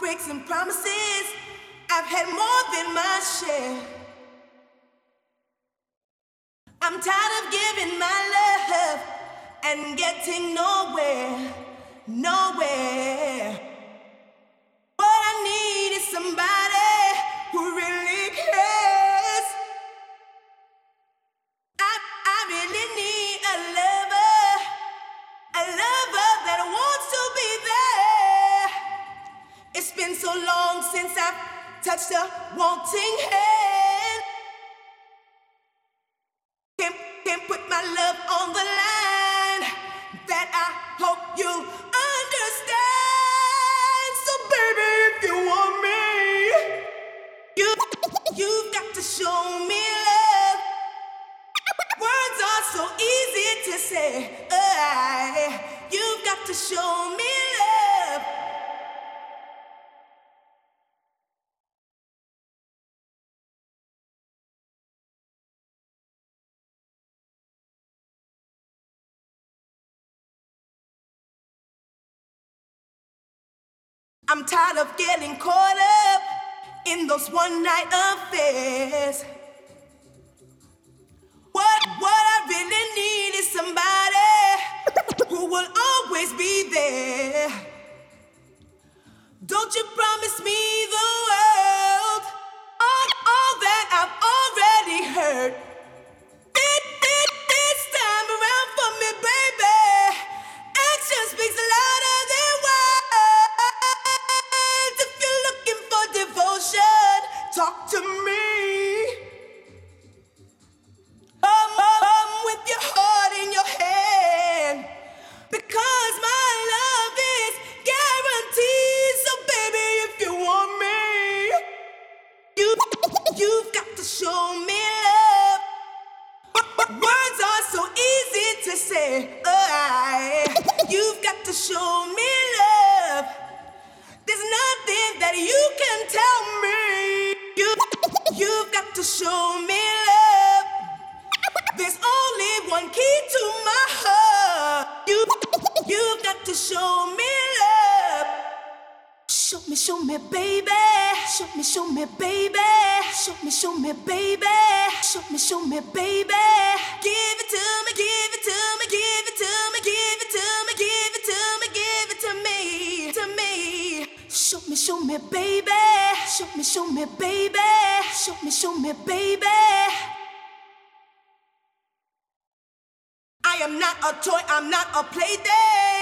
heartbreaks and promises. I've had more than my share. I'm tired of giving my love and getting nowhere, nowhere. What I need is somebody who really cares. I really need a lover that wants to be there. It's been so long since I've touched a wanting hand. Can't put my love on the line. That I hope you understand. So baby, if you want me, you've got to show me love. Words are so easy to say. You've got to show me love. I'm tired of getting caught up in those one-night affairs. What I really need is somebody who will always be there. Don't you promise me the world, all that I've already heard. This time around for me, baby. Action speaks louder than words. If you're looking for devotion, talk to me. With your heart in your hand, because my love is guaranteed. So baby, if you want me, you've got to show me love. Words are so easy to say. You've got to show me love. There's nothing that you can tell me. You've got to show me love. There's only one key to my heart. You've got to show me love. Show me, baby. Show me, baby. Show me, baby. Show me, baby. Give it to me, give it to me, give it to me, give it to me, give it to me, give it to me, to me. Show me, baby. Show me, baby. Show me, baby. I am not a toy, I'm not a plaything.